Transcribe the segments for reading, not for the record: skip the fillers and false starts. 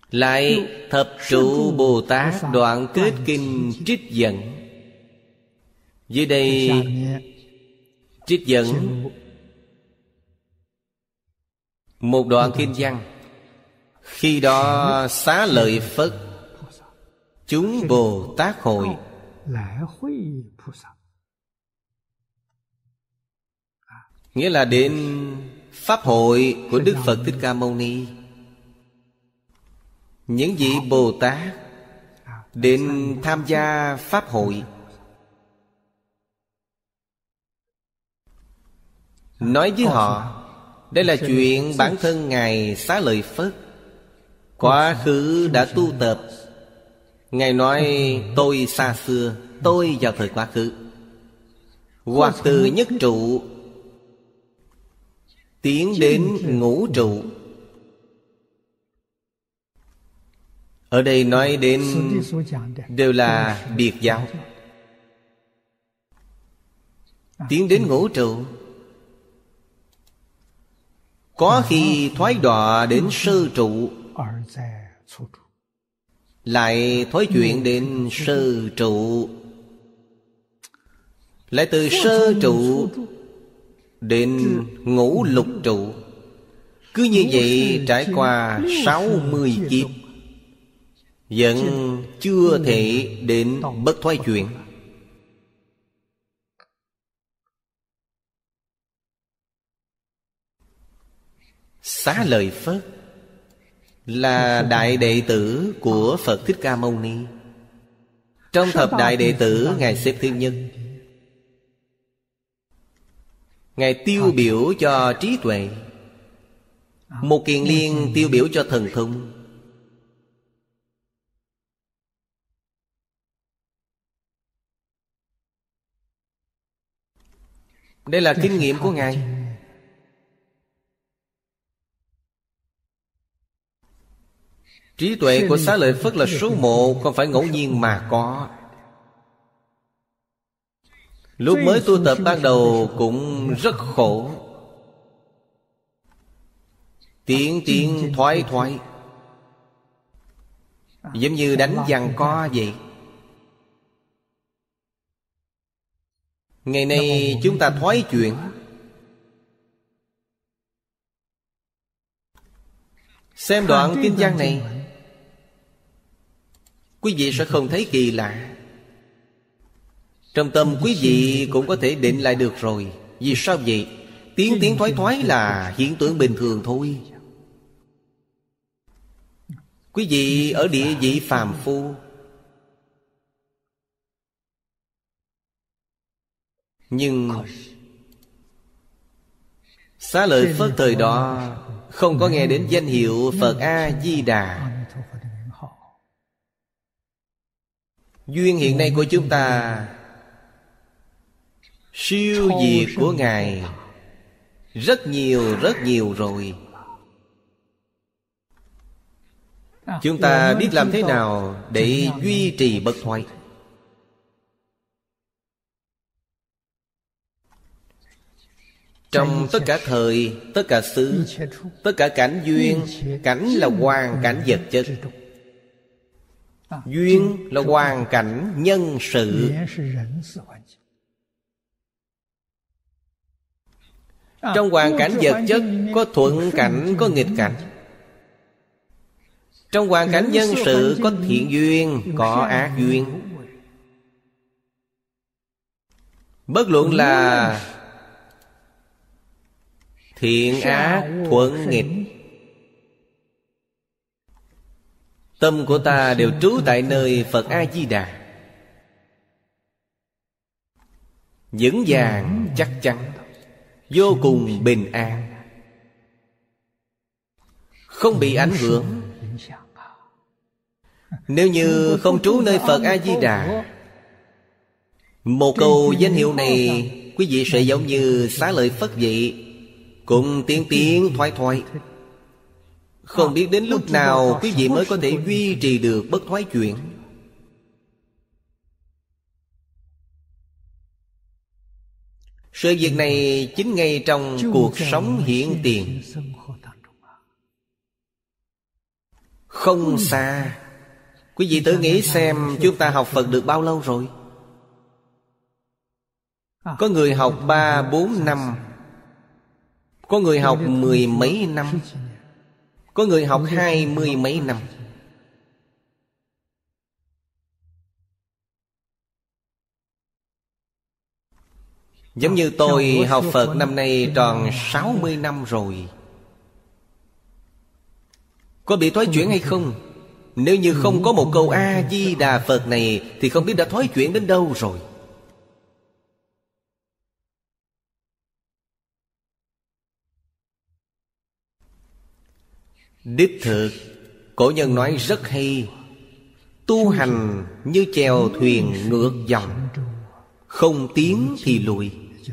Lại Thập trụ Bồ Tát đoạn kết kinh trích dẫn. Dưới đây trích dẫn một đoạn kinh văn. Khi đó Xá Lợi Phất chúng Bồ Tát hội nghĩa là đến pháp hội của Đức Phật Thích Ca Mâu Ni. Những vị Bồ Tát đến tham gia pháp hội, nói với họ đây là chuyện bản thân Ngài Xá Lợi Phất quá khứ đã tu tập. Ngài nói tôi xa xưa, tôi vào thời quá khứ, hoặc từ nhất trụ tiến đến ngũ trụ. Ở đây nói đến đều là biệt giáo. Tiến đến ngũ trụ, có khi thoái đọa đến sơ trụ, lại thoái chuyển đến sơ trụ, lại từ sơ trụ đến ngũ lục trụ. Cứ như vậy trải qua 60 kiếp vẫn chưa thể đến bất thoái chuyển. Xá Lợi Phất là đại đệ tử của Phật Thích Ca Mâu Ni. Trong thập đại đệ tử, Ngài xếp thứ nhất. Ngài tiêu biểu cho trí tuệ, Một Kiền Liên tiêu biểu cho thần thông. Đây là kinh nghiệm của Ngài. Trí tuệ của Xá Lợi Phất là số một, không phải ngẫu nhiên mà có. Lúc mới tu tập ban đầu cũng rất khổ, tiến thoái, giống như đánh giằng co vậy. Ngày nay chúng ta thoái chuyển. Xem đoạn kinh văn này, quý vị sẽ không thấy kỳ lạ. Trong tâm quý vị cũng có thể định lại được rồi. Vì sao vậy? Tiến thoái là hiện tượng bình thường thôi. Quý vị ở địa vị phàm phu, nhưng Xá Lợi Phất thời đó không có nghe đến danh hiệu Phật A-di-đà. Duyên hiện nay của chúng ta, siêu việt của Ngài rất nhiều rồi. Chúng ta biết làm thế nào để duy trì bất thoái. Trong tất cả thời, tất cả xứ, tất cả cảnh duyên. Cảnh là hoàn cảnh vật chất, duyên là hoàn cảnh nhân sự. Trong hoàn cảnh vật chất có thuận cảnh, có nghịch cảnh. Trong hoàn cảnh nhân sự có thiện duyên, có ác duyên. Bất luận là thiện ác, thuận nghịch, tâm của ta đều trú tại nơi Phật A-di-đà, vững vàng chắc chắn, vô cùng bình an, không bị ảnh hưởng. Nếu như không trú nơi Phật A-di-đà, một câu danh hiệu này quý vị sẽ giống như Xá Lợi Phất vậy, cũng tiến thoái. Không biết đến lúc nào quý vị mới có thể duy trì được bất thoái chuyển. Sự việc này chính ngay trong cuộc sống hiện tiền. không xa. Quý vị tự nghĩ xem chúng ta học Phật được bao lâu rồi? Có người học 3-4 năm, có người học 10 mấy năm, có người học 20 mấy năm. Giống như tôi học Phật năm nay tròn 60 năm rồi. Có bị thoái chuyển hay không? Nếu như không có một câu A-di-đà Phật này thì không biết đã thoái chuyển đến đâu rồi. Đích thực, cổ nhân nói rất hay: tu hành như chèo thuyền ngược dòng, không tiến thì lùi.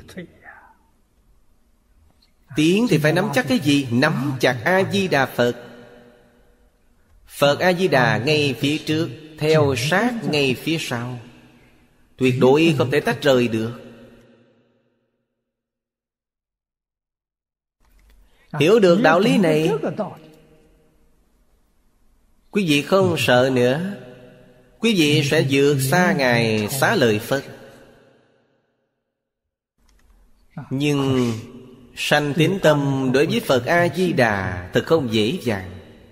Tiến thì phải nắm chắc cái gì? Nắm chặt A-di-đà Phật. Phật A-di-đà ngay phía trước, theo sát ngay phía sau, tuyệt đối không thể tách rời được. Hiểu được đạo lý này, quý vị không sợ nữa. Quý vị sẽ vượt xa Ngài Xá Lợi Phất. Nhưng sanh tín tâm đối với Phật A-di-đà thật không dễ dàng.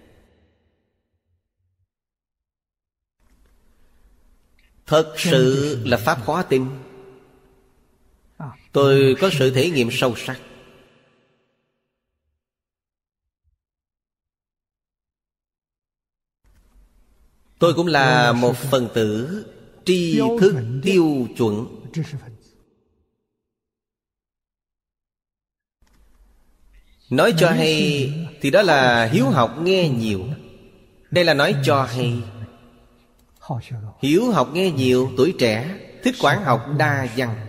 Thật sự là pháp khó tin. Tôi có sự thể nghiệm sâu sắc. Tôi cũng là một phần tử tri thức tiêu chuẩn. Nói cho hay thì đó là hiếu học nghe nhiều. Đây là nói cho hay. Hiếu học nghe nhiều, tuổi trẻ, thích quán học đa văn.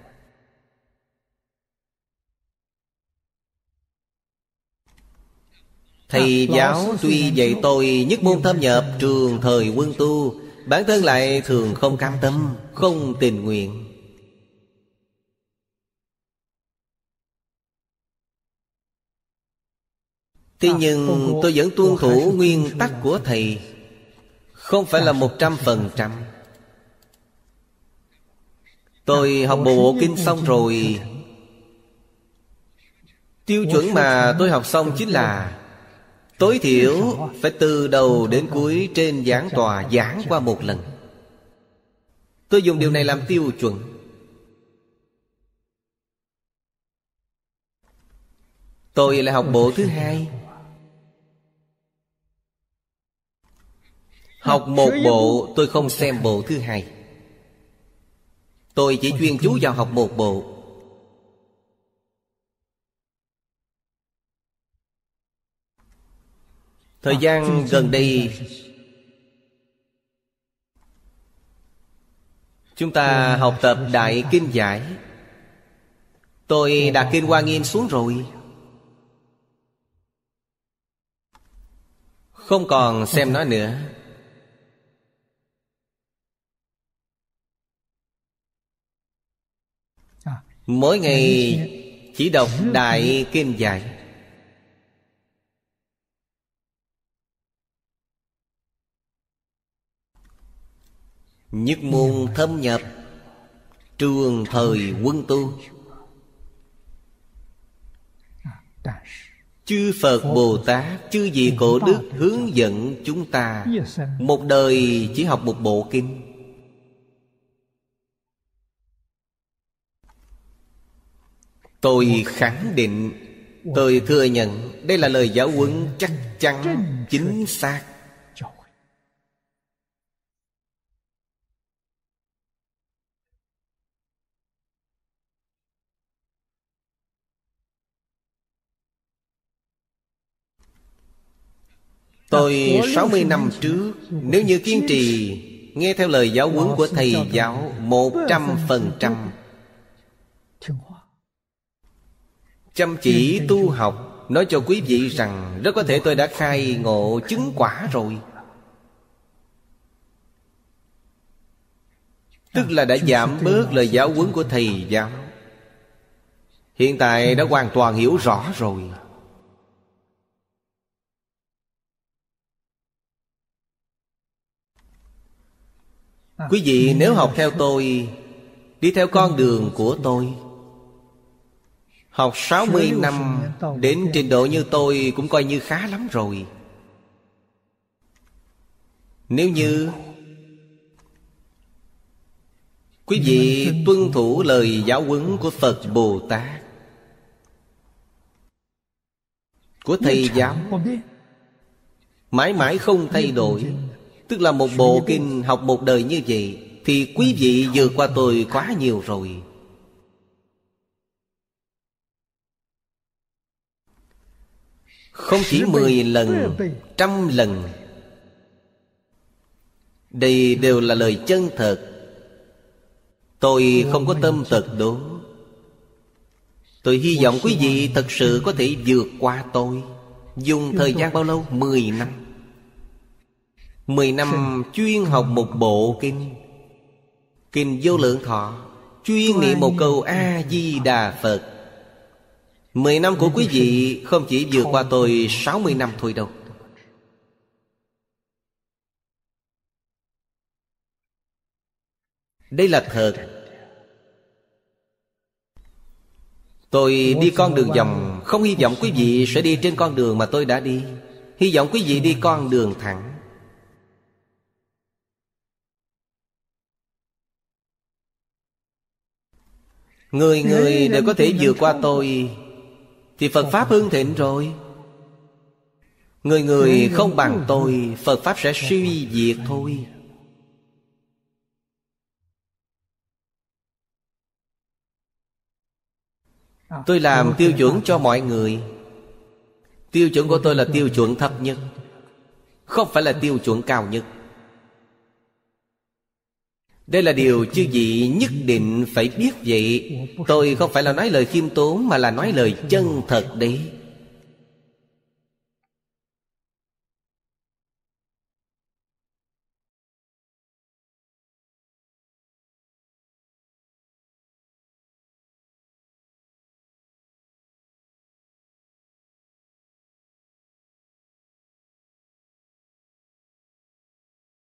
Thầy giáo tuy dạy tôi nhất môn thâm nhập trường thời quân tu, bản thân lại thường không cam tâm, không tình nguyện. Thế nhưng tôi vẫn tuân thủ nguyên tắc của thầy, không phải là 100%. Tôi học bộ kinh xong rồi, tiêu chuẩn mà tôi học xong chính là tối thiểu phải từ đầu đến cuối trên giảng tòa giảng qua một lần. Tôi dùng điều này làm tiêu chuẩn. Tôi lại học bộ thứ hai. Học một bộ, tôi không xem bộ thứ hai. Tôi chỉ chuyên chú vào học một bộ. Thời gian gần đây, chúng ta học tập Đại Kinh Giải. Tôi đặt Kinh Hoa Nghiêm xuống rồi, không còn xem nó nữa. Mỗi ngày chỉ đọc Đại Kinh Giải. Nhất môn thâm nhập trường thời quân tu. Chư Phật Bồ Tát, chư vị cổ đức hướng dẫn chúng ta một đời chỉ học một bộ kinh. Tôi khẳng định, tôi thừa nhận đây là lời giáo huấn chắc chắn, chính xác. Tôi 60 năm trước, nếu như kiên trì nghe theo lời giáo huấn của thầy giáo 100%, chăm chỉ tu học, nói cho quý vị rằng rất có thể tôi đã khai ngộ chứng quả rồi. Tức là đã giảm bớt lời giáo huấn của thầy giáo. Hiện tại đã hoàn toàn hiểu rõ rồi. Quý vị nếu học theo tôi, đi theo con đường của tôi, học 60 năm, đến trình độ như tôi cũng coi như khá lắm rồi. Nếu như quý vị tuân thủ lời giáo huấn của Phật Bồ Tát, của Thầy giáo, mãi mãi không thay đổi, tức là một bộ kinh học một đời như vậy, thì quý vị vượt qua tôi quá nhiều rồi. Không chỉ 10 lần, 100 lần. Đây đều là lời chân thật. Tôi không có tâm tật đố. Tôi hy vọng quý vị thật sự có thể vượt qua tôi. Dùng thời gian bao lâu? 10 năm. 10 năm chuyên học một bộ kinh, Kinh Vô Lượng Thọ, chuyên niệm một câu A-di-đà Phật. 10 năm của quý vị không chỉ vượt qua tôi 60 năm thôi đâu. Đây là thật. Tôi đi con đường vòng, không hy vọng quý vị sẽ đi trên con đường mà tôi đã đi. Hy vọng quý vị đi con đường thẳng. Người người đều có thể vượt qua tôi, thì Phật Pháp hưng thịnh rồi. Người người không bằng tôi, Phật Pháp sẽ suy diệt thôi. Tôi làm tiêu chuẩn cho mọi người. Tiêu chuẩn của tôi là tiêu chuẩn thấp nhất, không phải là tiêu chuẩn cao nhất. Đây là điều chư vị nhất định phải biết vậy. Tôi không phải là nói lời khiêm tốn, mà là nói lời chân thật đấy.